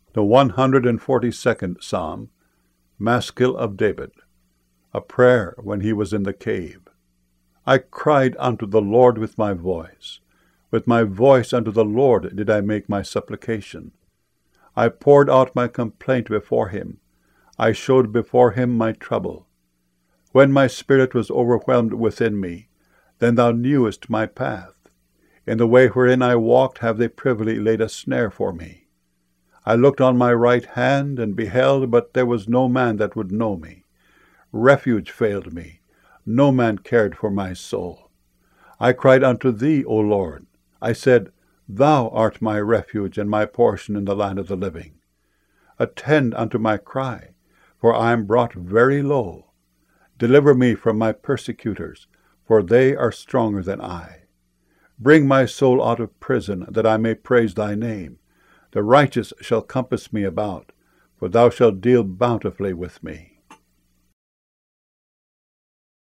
The 142nd Psalm, Maskil of David, a prayer when he was in the cave. I cried unto the Lord with my voice unto the Lord did I make my supplication. I poured out my complaint before him, I showed before him my trouble. When my spirit was overwhelmed within me, then thou knewest my path. In the way wherein I walked have they privily laid a snare for me. I looked on my right hand, and beheld, but there was no man that would know me. Refuge failed me, no man cared for my soul. I cried unto thee, O Lord. I said, Thou art my refuge and my portion in the land of the living. Attend unto my cry, for I am brought very low. Deliver me from my persecutors, for they are stronger than I. Bring my soul out of prison, that I may praise thy name. The righteous shall compass me about, for thou shalt deal bountifully with me.